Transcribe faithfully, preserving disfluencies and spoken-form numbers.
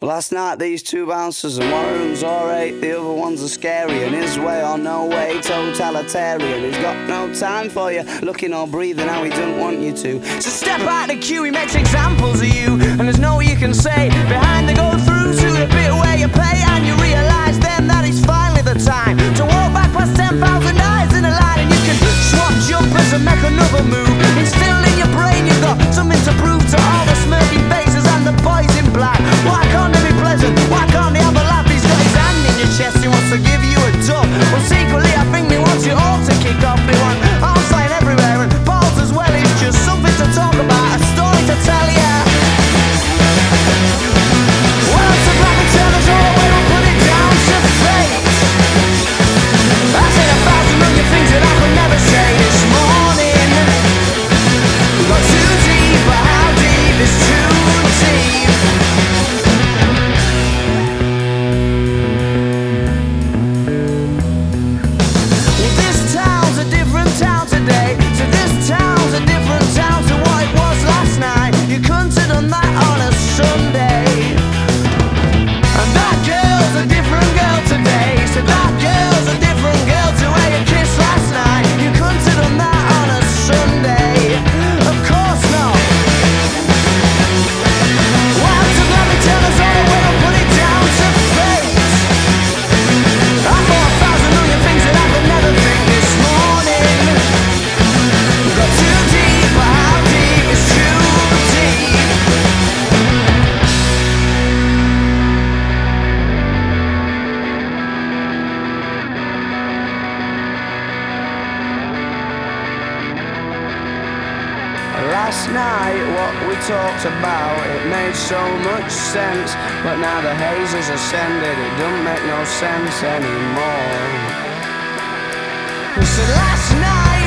Last night these two bouncers, and one of them's alright, the other one's a scary, and his way or no way, totalitarian. He's got no time for you, looking or breathing how he doesn't want you to. So step out the queue, he makes examples of you, and there's no you can say behind the go through to the bit where you pay, and you realise then that it's finally the time to walk back past ten thousand eyes in a line, and you can swap jumpers and make another move. Instilled in your brain you've got something to prove to all the smirking faces and the boys in black. Why can't they be pleasant? Why can't they have a laugh? He's got his hand in your chest, he wants to give you a dub. Well, secretly I think he wants you all to kick off. They want arms flying everywhere and balls as well. It's just something to talk about, a story to tell ya. Well, it's a black and turners all the way, we'll put it down to fate. I said a thousand million things that I could never say this morning. We got too deep, but how deep is too deep? Well, this town's a different town today. So this town's a different town to what it was last night. You couldn't have done that on a Sunday. And that girl's a different girl today. So that girl's a different girl to where you kissed last night. You couldn't have done that on a Sunday. Of course not. Well, so let me tell us all the way, I'll put it down to fate. I thought a thousand million things that I could never think this morning. Got too deep, but how deep is too deep? Last night what we talked about, it made so much sense. But now the haze has ascended, it don't make no sense anymore. So last night